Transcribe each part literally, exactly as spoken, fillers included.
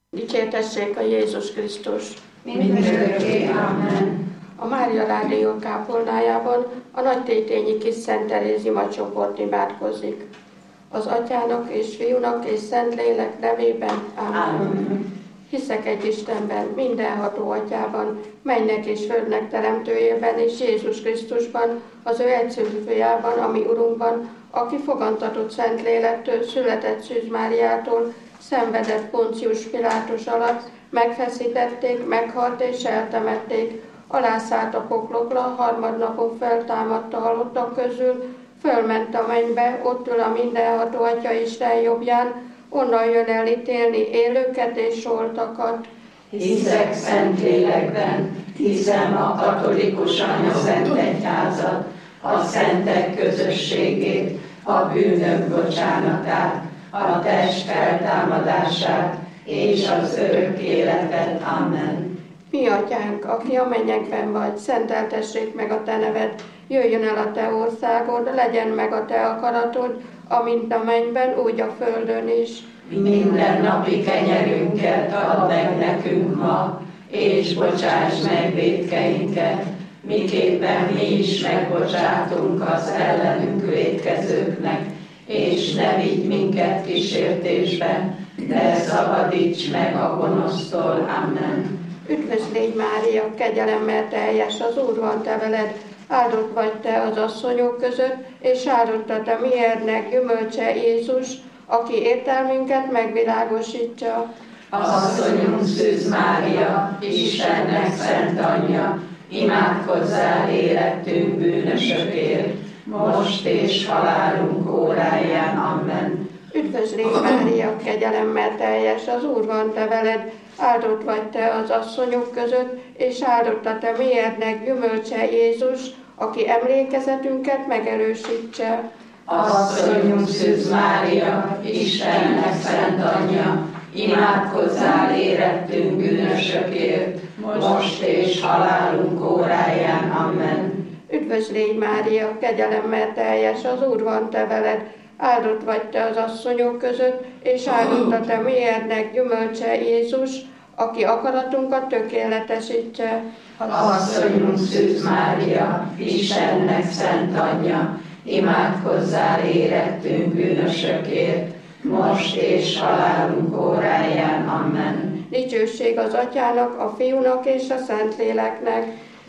Dicsértessék a Jézus Krisztus! Mindörökké, amen. A Mária Rádió kápolnájában a Nagytétényi Kis Szent Teréz imacsoport imádkozik. Az Atyának és Fiúnak és Szentlélek nevében, amen. Amen. Hiszek egy Istenben, mindenható Atyában, mennek és földnek teremtőjében és Jézus Krisztusban, az ő egyszülött fiában, ami Urunkban, aki fogantatott Szentlélektől, született Szűz Máriától, szenvedett Poncius Pilátus alatt, megfeszítették, meghalt és eltemették, alászállt a poklokra, harmadnapon feltámadta halottak közül, fölment a mennybe, ott ül a mindenható Atya Isten jobbján, onnan jön elítélni élőket és holtakat. Hiszek Szentlélekben, hiszem a katolikus Anya-Szent Egyházat, a szentek közösségét, a bűnök bocsánatát, a test feltámadását és az örök életet. Amen. Mi Atyánk, aki a mennyekben vagy, szenteltessék meg a te neved, jöjjön el a te országod, legyen meg a te akaratod, amint a mennyben, úgy a földön is. Minden napi kenyerünket add meg nekünk ma, és bocsáss meg vétkeinket, miképpen mi is megbocsátunk az ellenünk vétkezőknek, és ne vigy minket kísértésbe, de szabadíts meg a gonosztól. Amen. Üdvözl légy Mária, kegyelemmel teljes, az Úr van te veled, áldott vagy te az asszonyok között, és áldott a te miérnek gyümölcse Jézus, aki értelmünket megvilágosítja. Asszonyunk Szűz Mária, Istennek szent anyja, imádkozzál érettünk bűnösökért, most és halálunk óráján. Amen. Üdvözl légy Mária, kegyelemmel teljes, az Úr van te veled, áldott vagy te az asszonyok között, és áldott a te miérnek gyümölcse Jézus, aki emlékezetünket megerősítse. Asszonyunk Szűz Mária, Istennek szent anyja, imádkozzál érettünk bűnösökért, most és halálunk óráján. Amen. Üdvözl légy Mária, kegyelemmel teljes, az Úr van te veled, áldott vagy te az asszonyok között, és áldott a te miérnek gyümölcse Jézus, aki akaratunkat tökéletesítse. Asszonyunk Szűz Mária, Istennek szent anyja, imádkozzál érettünk bűnösökért, most és halálunk óráján. Amen. Dicsőség az Atyának, a Fiúnak és a Szentléleknek,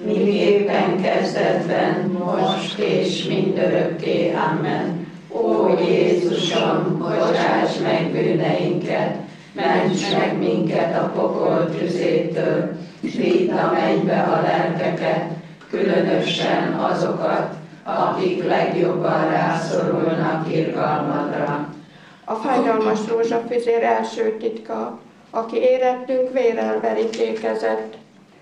miképpen kezdetben, most és mindörökké. Amen. Ó Jézusom, bocsáss meg bűneinket, ments meg minket a pokol tüzétől, vidd a mennybe a lelkeket, különösen azokat, akik legjobban rászorulnak irgalmadra. A fájdalmas rózsafüzér első titka, aki érettünk vérrel verítékezett.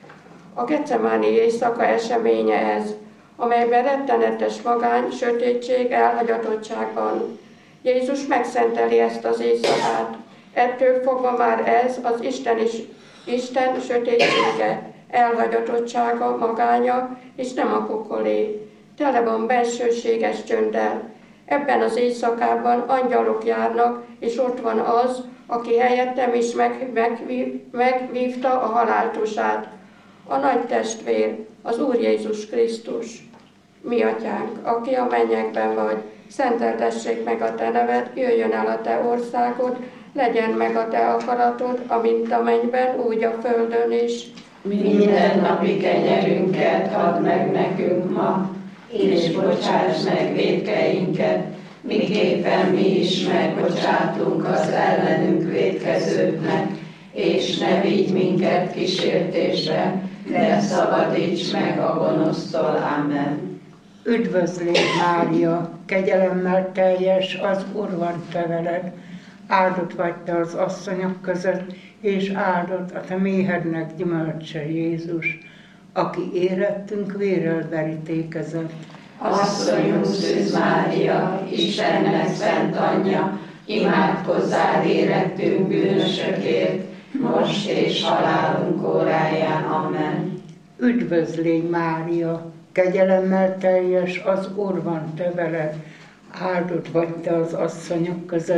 A Getsemáni éjszaka eseménye ez, amelyben rettenetes magány, sötétség, elhagyatottságban. Jézus megszenteli ezt az éjszakát. Ettől fogva már ez az Isten, is, Isten sötétsége, elhagyatottsága, magánya, és nem a pokolé. Tele van bensőséges csönddel. Ebben az éjszakában angyalok járnak, és ott van az, aki helyettem is meg, megvív, megvívta a haláltusát. A nagy testvér, az Úr Jézus Krisztus. Mi Atyánk, aki a mennyekben vagy, szenteltessék meg a te neved, jöjjön el a te országod, legyen meg a te akaratod, amint a mennyben, úgy a földön is. Minden napi kenyerünket add meg nekünk ma, és bocsáss meg vétkeinket, miképpen mi is megbocsátunk az ellenünk vétkezőknek, és ne vigy minket kísértésbe, de szabadíts meg a gonosztól. Amen. Üdvözl légy Mária, kegyelemmel teljes, az Úr van te veled, áldott vagy te az asszonyok között, és áldott a te méhednek gyümölcse Jézus, aki érettünk vérrel verítékezett. Asszonyunk Szűz Mária, Istennek szent anyja, imádkozzál érettünk bűnösökért, most és halálunk óráján. Amen. Üdvözl légy Mária, kegyelemmel teljes, az Úr van te veled, áldott vagy te az asszonyok között,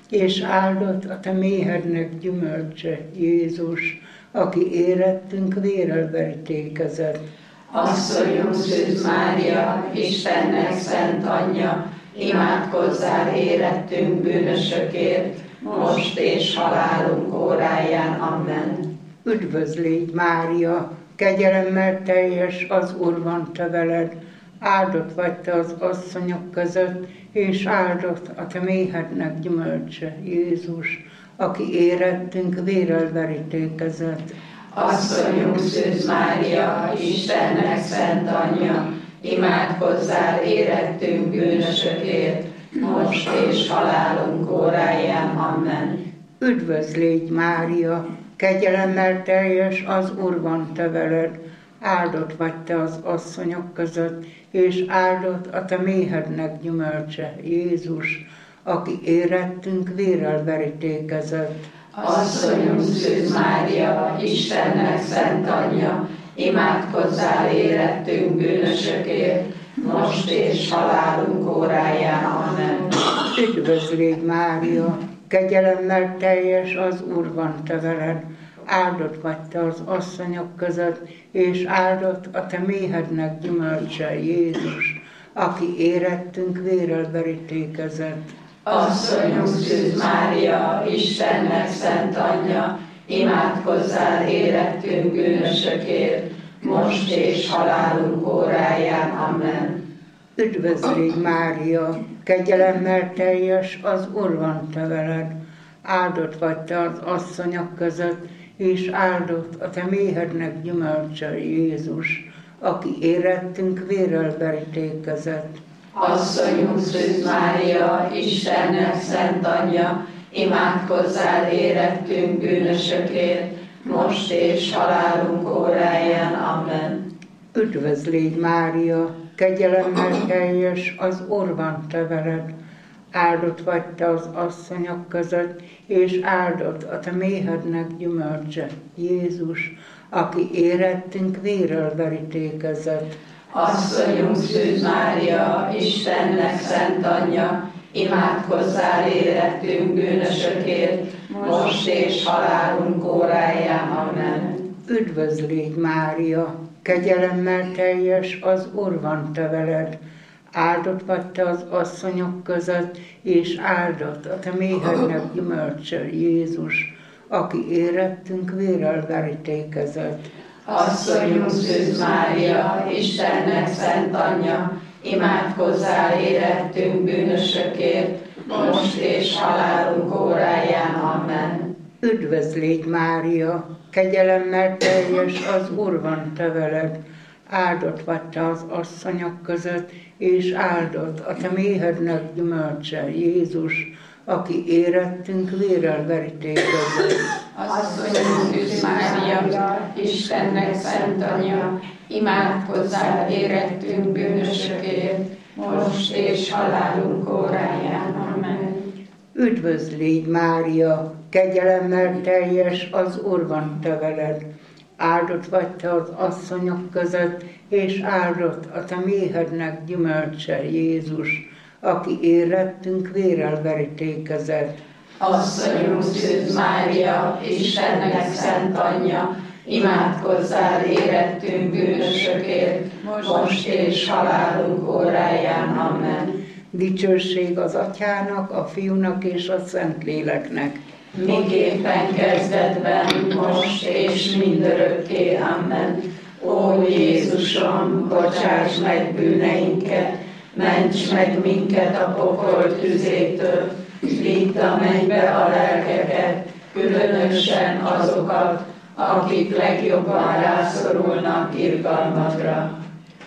és áldott a te méhednek gyümölcse, Jézus, aki érettünk vérrel verítékezett. Asszonyunk Szűz Mária, Istennek szent anyja, imádkozzál érettünk bűnösökért, most és halálunk óráján. Amen. Üdvözlégy Mária, kegyelemmel teljes, az Úr van te veled, áldott vagy te az asszonyok között, és áldott a te méhednek gyümölcse, Jézus, aki érettünk vérrel verítékezett. Asszonyunk Szűz Mária, Istennek szent anyja, imádkozzál érettünk bűnösökért, most és halálunk óráján. Amen. Üdvözlégy Mária, kegyelemmel teljes, az Úr van te veled, áldott vagy te az asszonyok között, és áldott a te méhednek gyümölcse, Jézus, aki érettünk vérrel verítékezett. Asszonyunk Szűz Mária, Istennek szent anyja, imádkozzál érettünk bűnösökért, most és halálunk óráján. Amen. Üdvözlégy Mária, kegyelemmel teljes, az Úr van te veled, áldott vagy te az asszonyok között, és áldott a te méhednek gyümölcse, Jézus, aki érettünk vérrel verítékezett. Asszonyunk Szűz Mária, Istennek szent anyja, imádkozzál érettünk bűnösökért, most és halálunk óráján. Amen. Üdvözlégy Mária, kegyelemmel teljes, az Úr van te veled, áldott vagy te az asszonyok között, és áldott a te méhednek gyümölcse, Jézus, aki érettünk vérrel verítékezett. Asszonyunk Szűz Mária, Istennek szent anyja, imádkozzál érettünk bűnösökért, most és halálunk óráján. Amen. Üdvözlégy Mária, kegyelemmel teljes, az Úr van te veled, áldott vagy te az asszonyok között, és áldott a te méhednek gyümölcse, Jézus, aki érettünk vérrel verítékezett. Asszonyunk Szűz Mária, Istennek szent anyja, imádkozzál érettünk bűnösökért, most és halálunk óráján. Amen. Üdvözlégy Mária, kegyelemmel teljes, az Úr van te veled, áldott vagy te az asszonyok között, és áldott a te méhednek gyümölcse, Jézus, aki érettünk vérrel verítékezett. Asszonyunk Szűz Mária, Istennek szent anyja, imádkozzál érettünk bűnösökért, most és halálunk óráján. Amen. Üdvözlégy Mária, kegyelemmel teljes, az Úr van te veled, áldott vagy te az asszonyok között, és áldott a te méhednek gyümölcse, Jézus, aki érettünk vérrel verítékezett. Asszonyunk Szűz Mária, Istennek szent anyja, imádkozzál érettünk bűnösökért, most és halálunk óráján. Amen. Üdvözlégy Mária, kegyelemmel teljes, az Úr van te veled, áldott vagy te az asszonyok között, és áldott a te méhednek gyümölcse, Jézus, aki érettünk vérrel verítékezett. Asszonyunk Szűz Mária, Istennek szent anyja, imádkozzál érettünk bűnösökért, most és halálunk óráján. Amen. Dicsőség az Atyának, a Fiúnak és a Szentléleknek. Miképpen kezdetben, most és mindörökké. Amen. Ó Jézusom, bocsáss meg bűneinket, ments meg minket a pokol tüzétől, vidd a mennybe a lelkeket, különösen azokat, akik legjobban rászorulnak irgalmadra.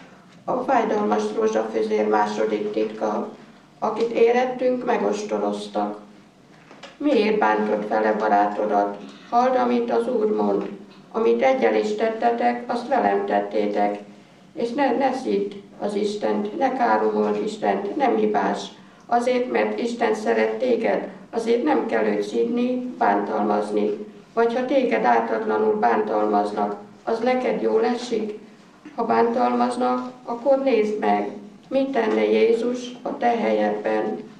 A fájdalmas rózsafüzér második titka, akit érettünk, megostoroztak. Miért bántod fele barátodat? Halld, amit az Úr mond. Amit egyel is tettetek, azt velem tettétek. És ne, ne szidd az Istent, ne káromold Istent, nem hibás. Azért, mert Isten szeret téged, azért nem kell őt szidni, bántalmazni. Vagy ha téged ártatlanul bántalmaznak, az neked jól esik? Ha bántalmaznak, akkor nézd meg, mit tenne Jézus a te helyedben.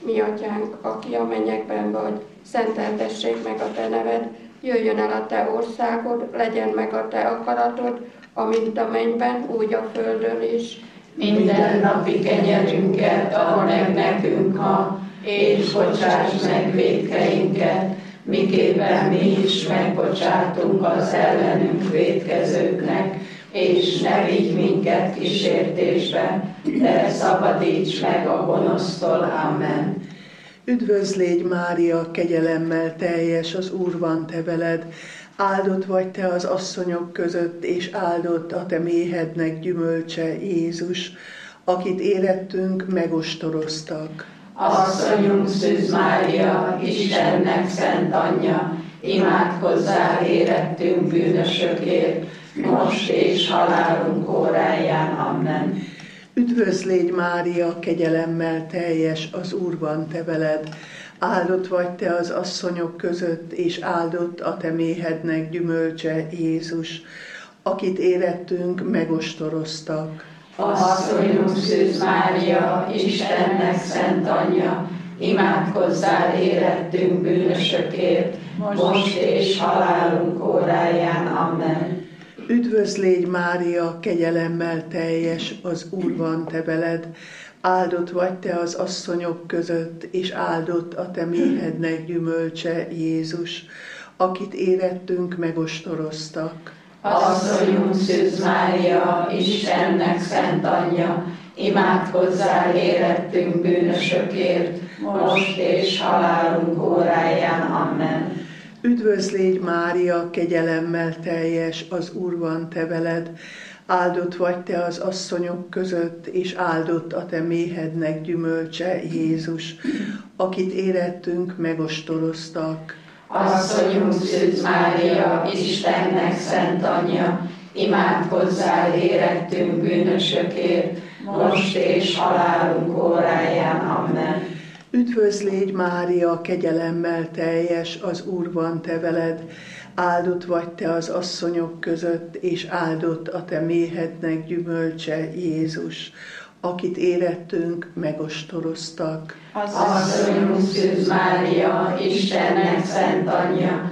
Mi atyánk, aki a mennyekben vagy, szenteltessék meg a te neved, jöjjön el a te országod, legyen meg a te akaratod, amint a mennyben, úgy a földön is. Minden napi kenyerünket add meg nekünk ma, és bocsáss meg vétkeinket, miképpen mi is megbocsátunk az ellenünk vétkezőknek, és ne vigy minket kísértésbe, de szabadíts meg a gonosztól. Amen. Üdvözlégy Mária, kegyelemmel teljes, az Úr van te veled, áldott vagy te az asszonyok között, és áldott a te méhednek gyümölcse, Jézus, akit érettünk, megostoroztak. Asszonyunk Szűz Mária, Istennek szent anyja, imádkozzál érettünk bűnösökért, most és halálunk óráján. Amen. Üdvözlégy Mária, kegyelemmel teljes, az Úr van te veled, áldott vagy te az asszonyok között, és áldott a te méhednek gyümölcse, Jézus, akit érettünk, megostoroztak. Asszonyunk Szűz Mária, Istennek szent anyja, imádkozzál érettünk bűnösökért, most és halálunk óráján. Amen. Üdvözlégy Mária, kegyelemmel teljes, az Úr van te veled, áldott vagy te az asszonyok között, és áldott a te méhednek gyümölcse, Jézus, akit érettünk, megostoroztak. Asszonyunk Szűz Mária, Istennek szent anyja, imádkozzál érettünk bűnösökért, most és halálunk óráján. Amen. Üdvözlégy Mária, kegyelemmel teljes, az Úr van te veled, áldott vagy te az asszonyok között, és áldott a te méhednek gyümölcse, Jézus, akit érettünk, megostoroztak. Asszonyunk Szűz Mária, Istennek szent anyja, imádkozzál érettünk bűnösökért, most és halálunk óráján. Amen. Üdvözlégy Mária, kegyelemmel teljes, az Úr van te veled, áldott vagy te az asszonyok között, és áldott a te méhednek gyümölcse, Jézus, akit érettünk, megostoroztak. Asszonyunk Szűz Mária, Istennek szent anyja,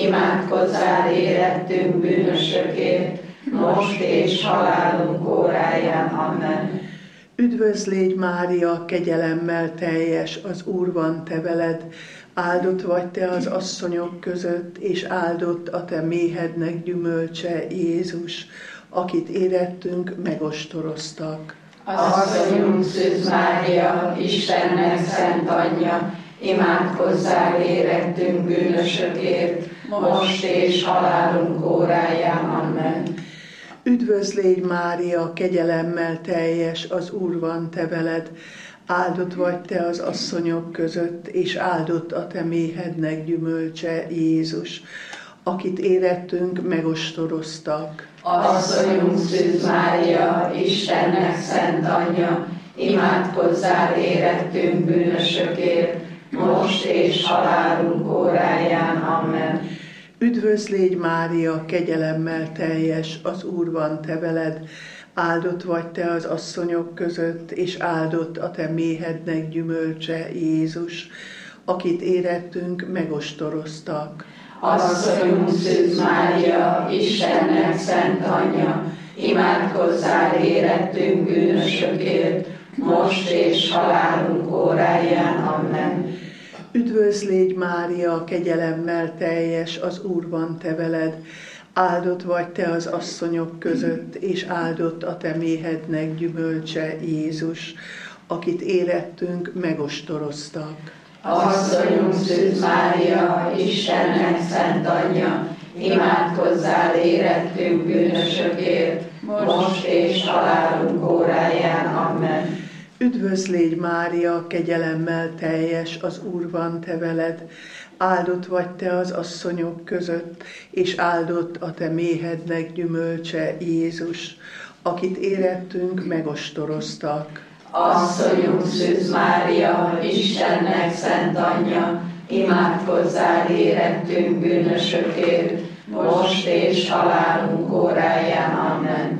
imádkozzál érettünk bűnösökért, most és halálunk óráján. Amen. Üdvözlégy Mária, kegyelemmel teljes, az Úr van te veled, áldott vagy te az asszonyok között, és áldott a te méhednek gyümölcse, Jézus, akit érettünk, megostoroztak. Asszonyunk Szűz Mária, Istennek szent anyja, imádkozzál érettünk bűnösökért, most és halálunk óráján. Amen. Üdvözlégy Mária, kegyelemmel teljes, az Úr van te veled, áldott vagy te az asszonyok között, és áldott a te méhednek gyümölcse, Jézus, akit érettünk, megostoroztak. Asszonyunk Szűz Mária, Istennek szent anyja, imádkozzál érettünk bűnösökért, most és halálunk óráján. Amen. Üdvözlégy Mária, kegyelemmel teljes, az Úr van te veled, áldott vagy te az asszonyok között, és áldott a te méhednek gyümölcse, Jézus, akit érettünk, megostoroztak. Asszonyunk Szűz Mária, Istennek szent anyja, imádkozzál érettünk bűnösökért, most és halálunk óráján. Amen. Üdvözlégy Mária, kegyelemmel teljes, az Úr van te veled, áldott vagy te az asszonyok között, és áldott a te méhednek gyümölcse, Jézus, akit érettünk, megostoroztak. Asszonyunk Szűz Mária, Istennek szent anyja, imádkozzál érettünk bűnösökért, most és halálunk óráján. Amen. Üdvözlégy Mária, kegyelemmel teljes, az Úr van te veled, áldott vagy te az asszonyok között, és áldott a te méhednek gyümölcse, Jézus, akit érettünk, megostoroztak. Asszonyunk Szűz Mária, Istennek szent anyja, imádkozzál érettünk bűnösökért, most és halálunk óráján. Amen.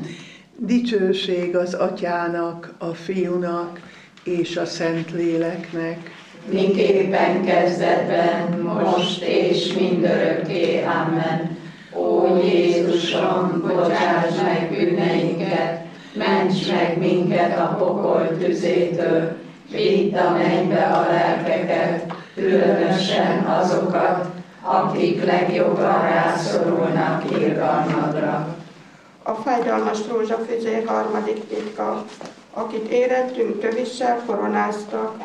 Dicsőség az Atyának, a Fiúnak és a Szentléleknek, miképpen kezdetben, most és mindörökké. Amen. Ó Jézusom, bocsáss meg bűneinket, ments meg minket a pokol tüzétől, vidd a mennybe a lelkeket, különösen azokat, akik legjobban rászorulnak irgalmadra. A fájdalmas rózsafüzér harmadik titka, akit érettünk tövissel koronáztak.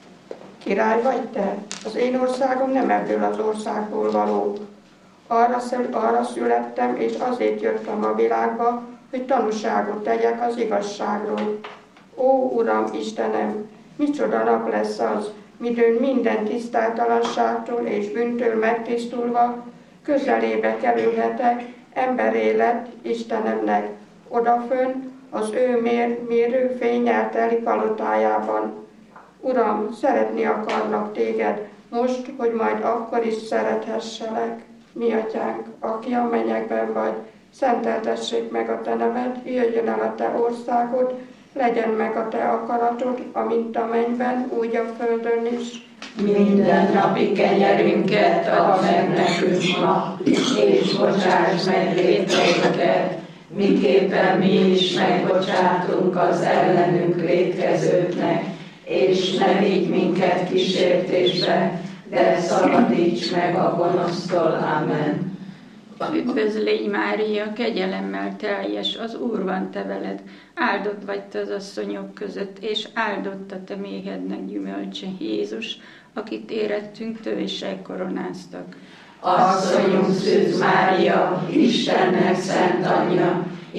Király vagy te? Az én országom nem ebből az országból való. Arra, arra születtem, és azért jöttem a világba, hogy tanúságot tegyek az igazságról. Ó, Uram, Istenem, micsoda nap lesz az, midőn minden tisztátalanságtól és bűntől megtisztulva, közelébe kerülhetek emberélet Istenemnek, odafönn az ő mér, mérő fényel teli palotájában. Uram, szeretni akarnak téged, most, hogy majd akkor is szerethesselek. Mi atyánk, aki a mennyekben vagy, szenteltessék meg a te neved, jöjjön el a te országod, legyen meg a te akaratod, amint a mennyben, úgy a földön is. Minden napi kenyerünket add meg nekünk ma, és bocsáss meg vétkeinket, miképpen mi is megbocsátunk az ellenünk vétkezőknek, és ne vigy minket kísértésbe, de szabadíts meg a gonosztól. Amen. Üdvözlégy Mária, kegyelemmel teljes, az Úr van te veled, áldott vagy te az asszonyok között, és áldott a te méhednek gyümölcse, Jézus, akit érettünk tövissel koronáztak. Asszonyunk Szűz Mária, Istennek szent anyja,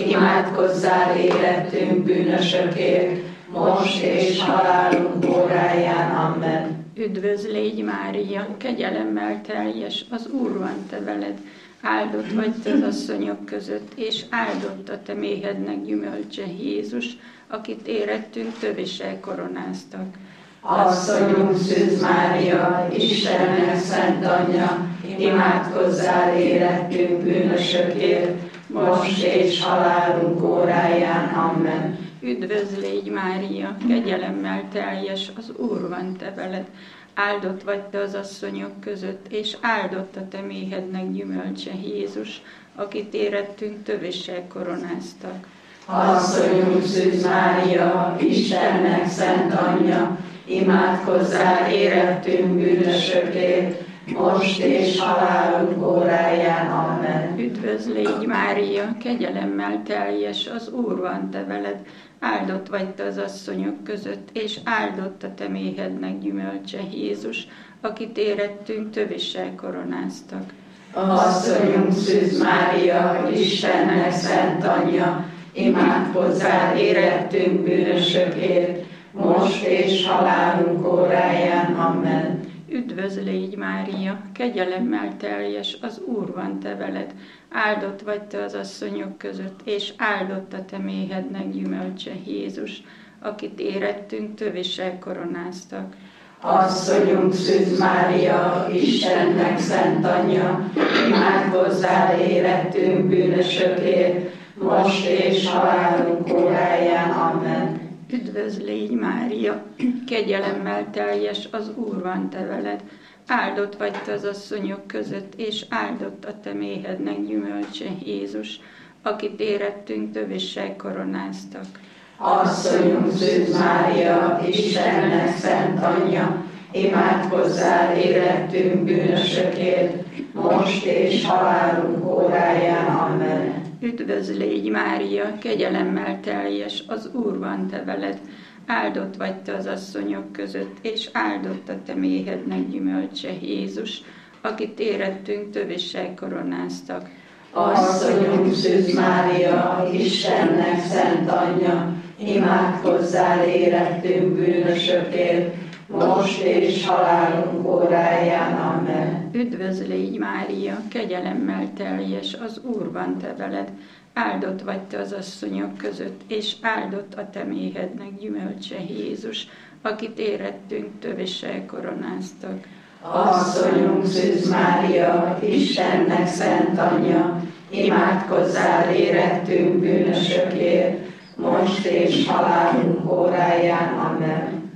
imádkozzál érettünk bűnösökért, most és halálunk óráján. Amen. Üdvözlégy Mária, kegyelemmel teljes, az Úr van te veled, áldott vagy te az asszonyok között, és áldott a te méhednek gyümölcse, Jézus, akit érettünk tövissel koronáztak. Asszonyunk Szűz Mária, Istennek szent anyja, imádkozzál érettünk bűnösökért, most és halálunk óráján. Amen. Üdvözlégy Mária, kegyelemmel teljes, az Úr van te veled, áldott vagy te az asszonyok között, és áldott a te méhednek gyümölcse, Jézus, akit érettünk tövissel koronáztak. Asszonyunk Szűz Mária, Istennek szent anyja, imádkozzál érettünk bűnösökért, most és halálunk óráján. Amen. Üdvözlégy Mária, kegyelemmel teljes, az Úr van te veled, áldott vagy te az asszonyok között, és áldott a te méhednek gyümölcse, Jézus, akit érettünk tövissel koronáztak. Asszonyunk Szűz Mária, Istennek szent anyja, imádkozzál érettünk bűnösökért, most és halálunk óráján. Amen. Üdvözlégy Mária, kegyelemmel teljes, az Úr van te veled, áldott vagy te az asszonyok között, és áldott a te méhednek gyümölcse, Jézus, akit érettünk tövissel koronáztak. Asszonyunk Szűz Mária, Istennek szent anyja, imádkozzál érettünk bűnösökért, most és halálunk óráján. Amen. Üdvözlégy Mária, kegyelemmel teljes, az Úr van te veled, áldott vagy te az asszonyok között, és áldott a te méhednek gyümölcse, Jézus, akit érettünk tövissel koronáztak. Asszonyunk Szűz Mária, Istennek szent anyja, imádkozzál érettünk bűnösökért, most és halálunk óráján. Amen. Üdvözlégy Mária, kegyelemmel teljes, az Úr van te veled, áldott vagy te az asszonyok között, és áldott a te méhednek gyümölcse, Jézus, akit érettünk tövissel koronáztak. Asszonyunk Szűz Mária, Istennek szent anyja, imádkozzál érettünk bűnösökért, most és halálunk óráján. Amen. Üdvözlégy Mária, kegyelemmel teljes, az Úr van te veled, áldott vagy te az asszonyok között, és áldott a te méhednek gyümölcse, Jézus, akit érettünk tövissel koronáztak. Asszonyunk Szűz Mária, Istennek szent anyja, imádkozzál érettünk bűnösökért, most és halálunk óráján. Amen.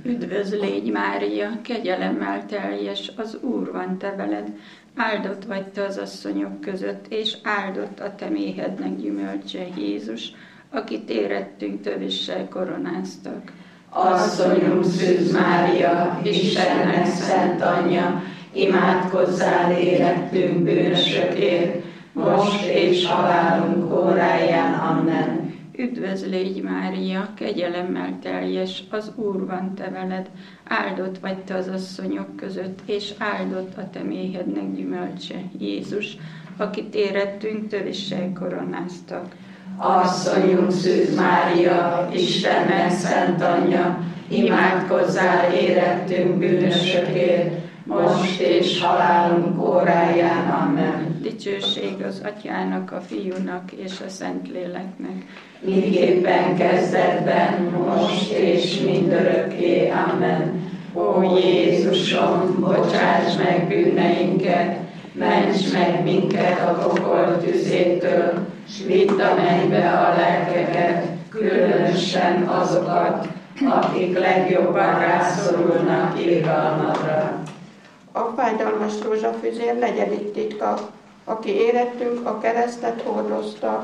Üdvözlégy Mária, kegyelemmel teljes, az Úr van te veled, áldott vagy te az asszonyok között, és áldott a te méhednek gyümölcse, Jézus, akit érettünk tövissel koronáztak. Asszonyunk Szűz Mária, Istennek szent anyja, imádkozzál érettünk bűnösökért, most és halálunk óráján. Amen. Üdvözlégy Mária, kegyelemmel teljes, az Úr van te veled, áldott vagy te az asszonyok között, és áldott a te méhednek gyümölcse, Jézus, akit érettünk tövissel koronáztak. Asszonyunk Szűz Mária, Istennek szent anyja, imádkozzál érettünk bűnösökért, most és halálunk óráján. Amen. Dicsőség az Atyának, a Fiúnak és a Szentléleknek. Miképpen kezdetben, most és mindörökké. Amen. Ó Jézusom, bocsáss meg bűneinket, ments meg minket a pokol tüzétől, s vidd a mennybe a lelkeket, különösen azokat, akik legjobban rászorulnak irgalmadra. A fájdalmas rózsafüzér negyedik titka, aki érettünk, a keresztet hordozta.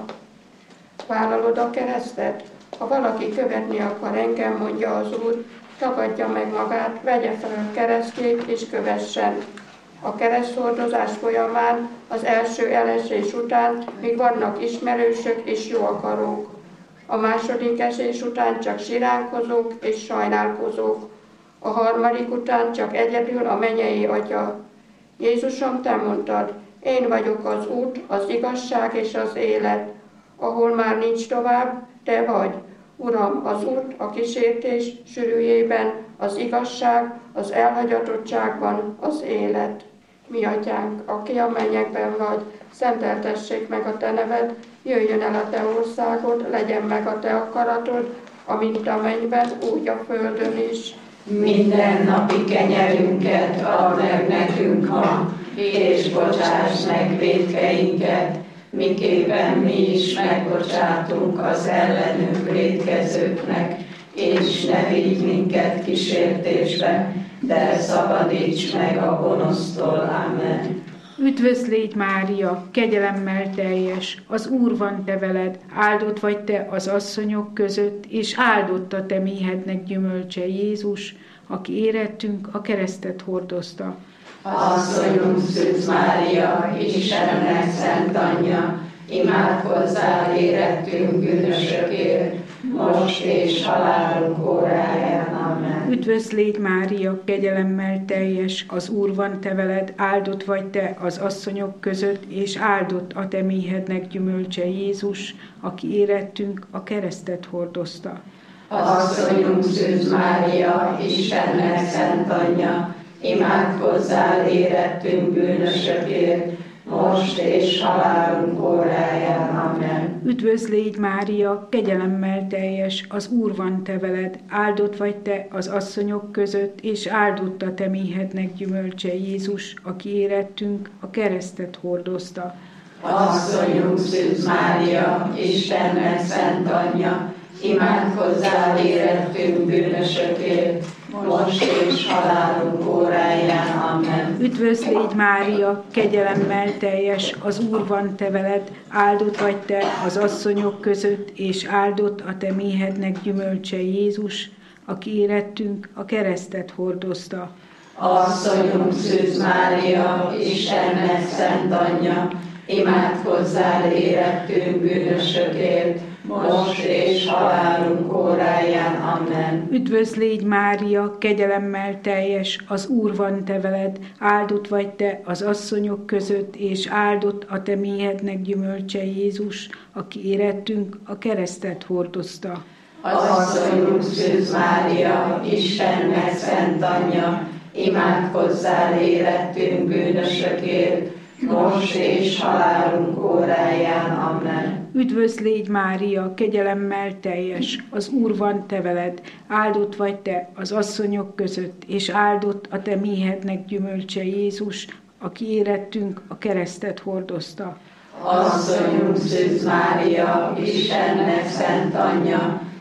Vállalod a keresztet? Ha valaki követni akar engem, mondja az Úr, tagadja meg magát, vegye fel a keresztjét és kövessen. A kereszthordozás folyamán, az első elesés után még vannak ismerősök és jó akarók. A második esés után csak siránkozók és sajnálkozók. A harmadik után csak egyedül a mennyei Atya. Jézusom, te mondtad, én vagyok az út, az igazság és az élet. Ahol már nincs tovább, te vagy. Uram, az út a kísértés sűrűjében, az igazság, az elhagyatottságban, az élet. Mi Atyánk, aki a mennyekben vagy, szenteltessék meg a te neved, jöjjön el a te országod, legyen meg a te akaratod, amint a mennyben, úgy a földön is. Minden napi kenyerünket add meg nekünk ma, és bocsáss meg vétkeinket, miképpen mi is megbocsátunk az ellenünk vétkezőknek, és ne vigy minket kísértésbe, de szabadíts meg a gonosztól. Amen. Üdvözlégy Mária, kegyelemmel teljes, az Úr van te veled, áldott vagy te az asszonyok között, és áldott a te méhednek gyümölcse, Jézus, aki érettünk, a keresztet hordozta. Asszonyunk Szűz Mária, Istennek szent anyja, imádkozzál érettünk bűnösökért, most és halálunk óráján. Amen. Üdvözlégy Mária, kegyelemmel teljes, az Úr van te veled, áldott vagy te az asszonyok között, és áldott a te méhednek gyümölcse, Jézus, aki érettünk, a keresztet hordozta. Asszonyunk Szűz Mária, Istennek szent anyja, imádkozzál érettünk bűnösökért, most és halálunk óráján. Amen. Üdvözlégy Mária, kegyelemmel teljes, az Úr van te veled, áldott vagy te az asszonyok között, és áldott a te méhednek gyümölcse, Jézus, aki érettünk, a keresztet hordozta. Asszonyunk Szűz Mária, Istennek szent anyja, imádkozzál érettünk bűnösökért, most és halálunk óráján. Amen. Üdvözlégy Mária, kegyelemmel teljes, az Úr van te veled, áldott vagy te az asszonyok között, és áldott a te méhednek gyümölcse, Jézus, aki érettünk, a keresztet hordozta. Asszonyunk Szűz Mária, Istennek szent anyja, imádkozzál érettünk bűnösökért, most és halálunk óráján. Amen. Üdvözlégy Mária, kegyelemmel teljes, az Úr van te veled, áldott vagy te az asszonyok között, és áldott a te méhednek gyümölcse, Jézus, aki érettünk, a keresztet hordozta. Asszonyunk Szűz Mária, Istennek szent anyja, imádkozzál érettünk bűnösökért, most és halálunk óráján. Amen. Üdvözlégy Mária, kegyelemmel teljes, az Úr van te veled, áldott vagy te az asszonyok között, és áldott a te méhednek gyümölcse, Jézus, aki érettünk, a keresztet hordozta. Asszonyunk Szűz Mária, Istennek szent anyja,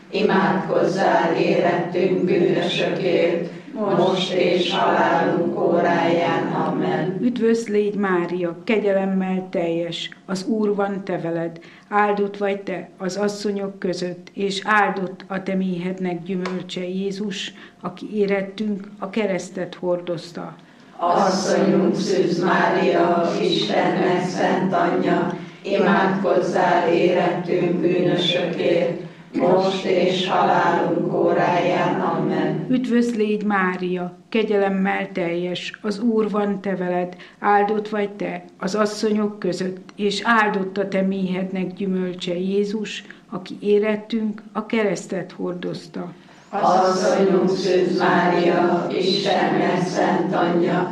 imádkozzál érettünk bűnösökért, most és halálunk óráján. Amen. Üdvözl légy Mária, kegyelemmel teljes, az Úr van te veled, áldott vagy te az asszonyok között, és áldott a te méhednek gyümölcse Jézus, aki érettünk a keresztet hordozta. Asszonyunk Szűz Mária, Istennek szent anyja, imádkozzál érettünk bűnösökért, most és halálunk óráján. Amen. Üdvözl légy Mária, kegyelemmel teljes, az Úr van te veled, áldott vagy te az asszonyok között, és áldott a te méhednek gyümölcse Jézus, aki érettünk a keresztet hordozta. Asszonyunk Szűz Mária, Istennek szent anyja,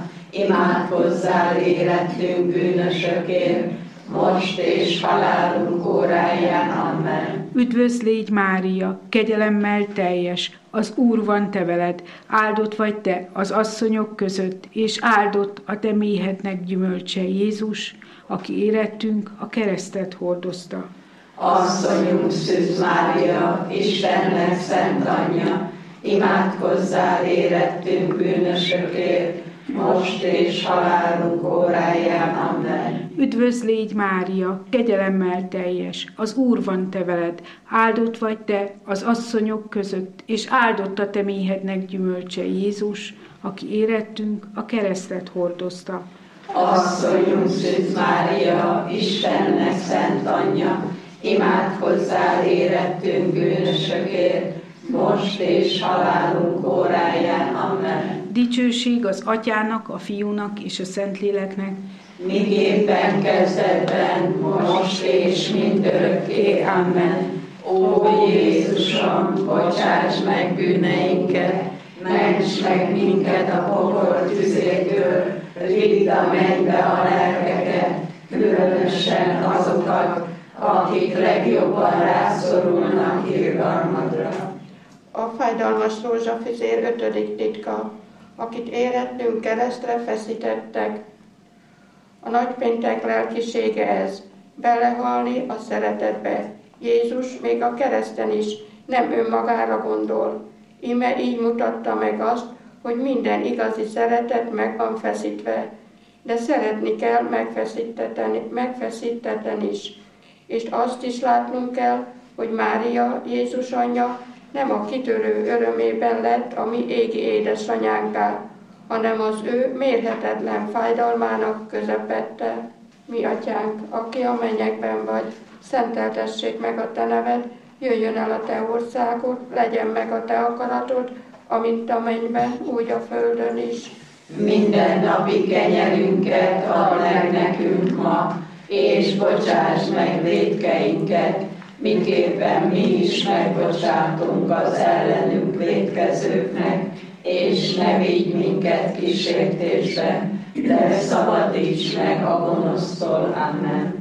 imádkozzál érettünk bűnösökért, most és halálunk óráján. Amen. Üdvözl légy Mária, kegyelemmel teljes, az Úr van te veled, áldott vagy te az asszonyok között, és áldott a te méhednek gyümölcse Jézus, aki érettünk a keresztet hordozta. Asszonyunk Szűz Mária, Istennek szent anyja, imádkozzál érettünk bűnösökért, most és halálunk óráján. Amen. Üdvözl légy Mária, kegyelemmel teljes, az Úr van te veled, áldott vagy te az asszonyok között, és áldott a te méhednek gyümölcse Jézus, aki érettünk a keresztet hordozta. Asszonyunk Szűz Mária, Istennek szent anyja, imádkozzál érettünk bűnösökért, most és halálunk óráján. Amen. Dicsőség az Atyának, a Fiúnak és a Szentléleknek, miképpen kezdetben, most és mindörökké. Amen. Ó Jézusom, bocsáss meg bűneinket, ments meg minket a pokol tüzétől, vidd a mennybe a lelkeket, különösen azokat, akik legjobban rászorulnak irgalmadra. A fájdalmas rózsafüzér ötödik titka, akit érettünk keresztre feszítettek. A nagypéntek lelkisége ez, belehalni a szeretetbe. Jézus még a kereszten is nem önmagára gondol. Íme így mutatta meg azt, hogy minden igazi szeretet meg van feszítve, de szeretni kell megfeszíteten, megfeszíteten is. És azt is látnunk kell, hogy Mária, Jézus anyja, nem a kitörő örömében lett a mi égi édesanyánká, hanem az ő mérhetetlen fájdalmának közepette. Mi atyánk, aki a mennyekben vagy, szenteltessék meg a te neved, jöjjön el a te országod, legyen meg a te akaratod, amint a mennyben, úgy a földön is. Minden napi kenyerünket add meg nekünk ma, és bocsáss meg vétkeinket, miképpen mi is megbocsátunk az ellenünk vétkezőknek, és ne vigy minket kísértésbe, de szabadíts meg a gonosztól. Amen.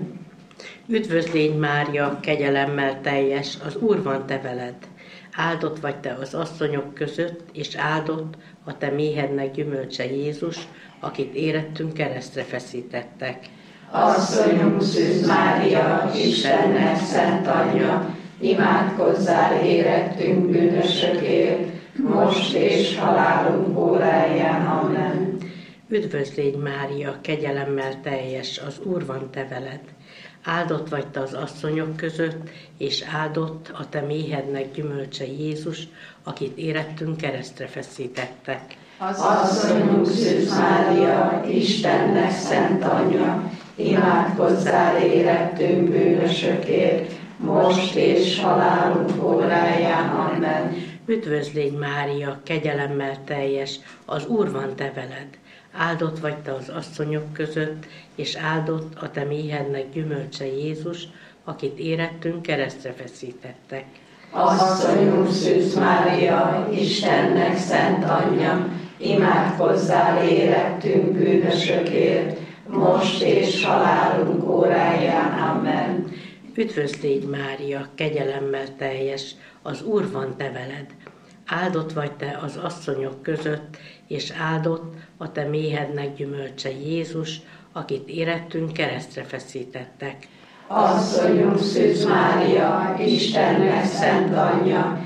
Üdvözl légy Mária, kegyelemmel teljes, az Úr van te veled. Áldott vagy te az asszonyok között, és áldott a te méhednek gyümölcse Jézus, akit érettünk keresztre feszítettek. Asszonyunk Szűz Mária, Istennek szent anyja, imádkozzál érettünk bűnösökért, most és halálunk óráján. Amen. Üdvözl légy Mária, kegyelemmel teljes, az Úr van te veled. Áldott vagy te az asszonyok között, és áldott a te méhednek gyümölcse Jézus, akit érettünk keresztre feszítettek. Asszonyunk Szűz Mária, Istennek szent anyja, imádkozzál érettünk bűnösökért, most és halálunk óráján. Amen. Üdvözl légy Mária, kegyelemmel teljes, az Úr van te veled. Áldott vagy te az asszonyok között, és áldott a te méhednek gyümölcse Jézus, akit érettünk keresztre feszítettek. Asszonyunk Szűz Mária, Istennek szent anyja, imádkozzál érettünk bűnösökért, most és halálunk óráján. Amen. Üdvözl légy Mária, kegyelemmel teljes, az Úr van te veled. Áldott vagy te az asszonyok között, és áldott a te méhednek gyümölcse Jézus, akit érettünk keresztre feszítettek. Asszonyunk Szűz Mária, Istennek szent anyja,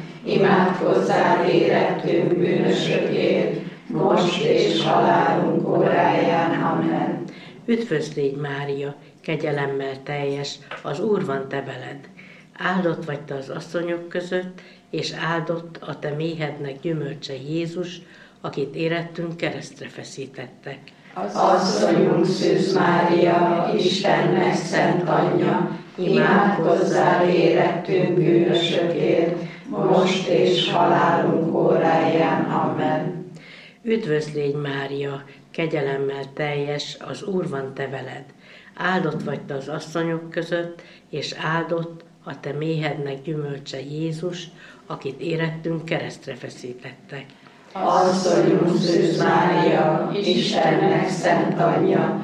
imádkozzál érettünk bűnösökért, most és halálunk óráján. Amen. Üdvözl légy, Mária, kegyelemmel teljes, az Úr van te veled. Áldott vagy te az asszonyok között, és áldott a te méhednek gyümölcse Jézus, akit érettünk keresztre feszítettek. Asszonyunk Szűz Mária, Istennek szent anyja, imádkozzál érettünk bűnösökért, most és halálunk óráján. Amen. Üdvözl légy, Mária, kegyelemmel teljes, az Úr van te veled. Áldott vagy te az asszonyok között, és áldott a te méhednek gyümölcse Jézus, akit érettünk keresztre feszítettek. Asszonyunk Szűz Mária, Istennek szent anyja,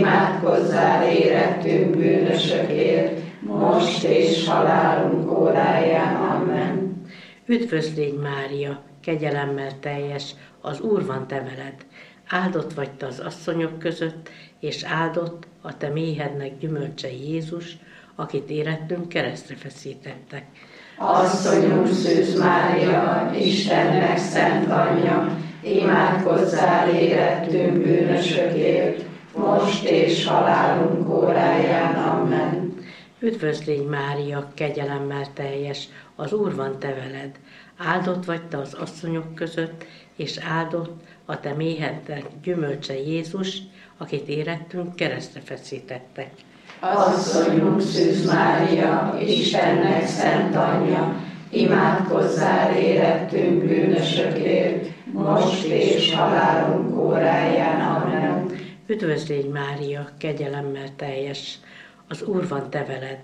imádkozzál érettünk bűnösökért, most és halálunk óráján. Amen. Üdvözl légy, Mária, kegyelemmel teljes, az Úr van te veled. Áldott vagy te az asszonyok között, és áldott a te méhednek gyümölcse Jézus, akit érettünk keresztre feszítettek. Asszonyunk Szűz Mária, Istennek szent anyja, imádkozzál érettünk bűnösökért, most és halálunk óráján. Amen. Üdvözl légy, Mária, kegyelemmel teljes, az Úr van te veled. Áldott vagy te az asszonyok között, és áldott a te méhednek gyümölcse Jézus, akit érettünk keresztre feszítettek. Asszonyunk Szűz Mária, Istennek szent anyja, imádkozzál érettünk bűnösökért, most és halálunk óráján. Amen. Üdvözl légy, Mária, kegyelemmel teljes, az Úr van te veled.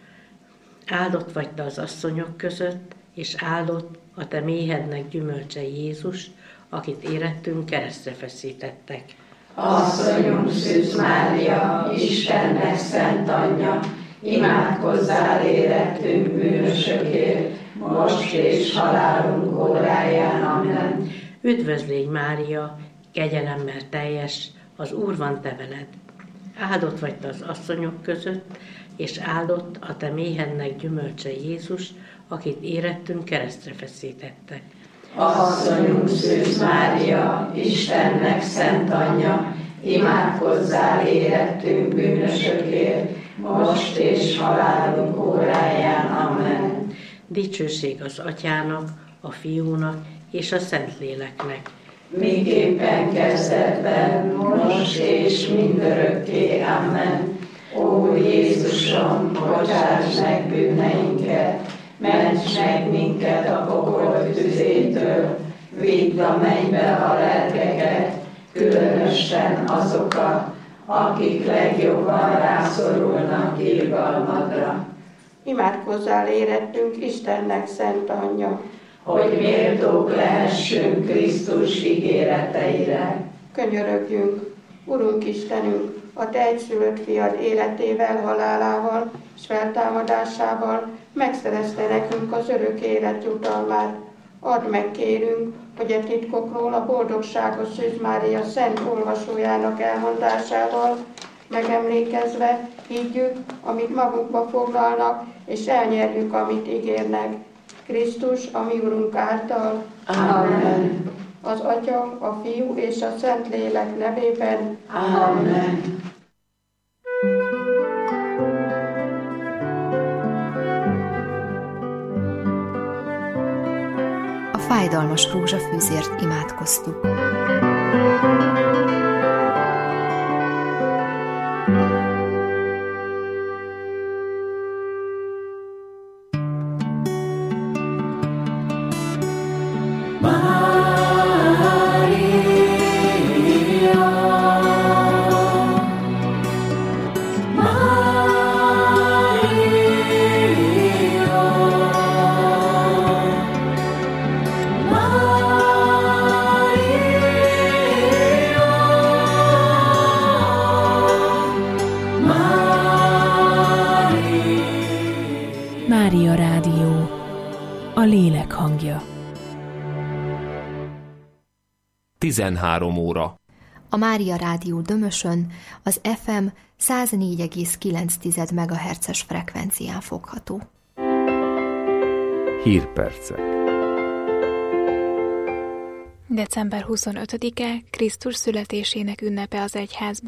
Áldott vagy te az asszonyok között, és áldott a te méhednek gyümölcse Jézus, akit érettünk keresztre feszítettek. Asszonyunk Szűz Mária, Istennek szent anyja, imádkozzál érettünk bűnösökért, most és halálunk óráján. Amen. Üdvözl légy, Mária, kegyelemmel teljes, az Úr van te veled. Áldott vagy te az asszonyok között, és áldott a te méhednek gyümölcse Jézus, akit érettünk keresztre feszítettek. Asszonyunk Szűz Mária, Istennek szent anyja, imádkozzál érettünk bűnösökért, most és halálunk óráján. Amen. Dicsőség az Atyának, a Fiúnak és a Szentléleknek. Miképpen kezdetben, most és mindörökké. Amen. Ó Jézusom, bocsáss meg bűneinket, ments meg minket a pokol tüzétől, vidd a mennybe a lelkeket, különösen azokat, akik legjobban rászorulnak irgalmadra. Imádkozzál érettünk Istennek szent anyja, hogy méltók lehessünk Krisztus ígéreteire. Könyörögjünk, Urunk Istenünk, a te egyszülött fiad életével, halálával és feltámadásával megszerezte nekünk az örök élet jutalmát. Add meg, kérünk, hogy a titkokról a boldogságos Szűz Mária szent olvasójának elmondásával megemlékezve higgyük, amit magukba foglalnak, és elnyerjük, amit ígérnek. Krisztus, a mi Urunk által. Amen. Az Atya, a Fiú és a Szentlélek nevében. Amen. A fájdalmas rózsafűzért imádkoztuk. Mária Rádió, a lélek hangja. tizenhárom óra. A Mária Rádió Dömösön az ef em száz négy egész kilenc megahertzes frekvencián fogható. Hírpercek. december huszonötödike Krisztus születésének ünnepe az egyházban.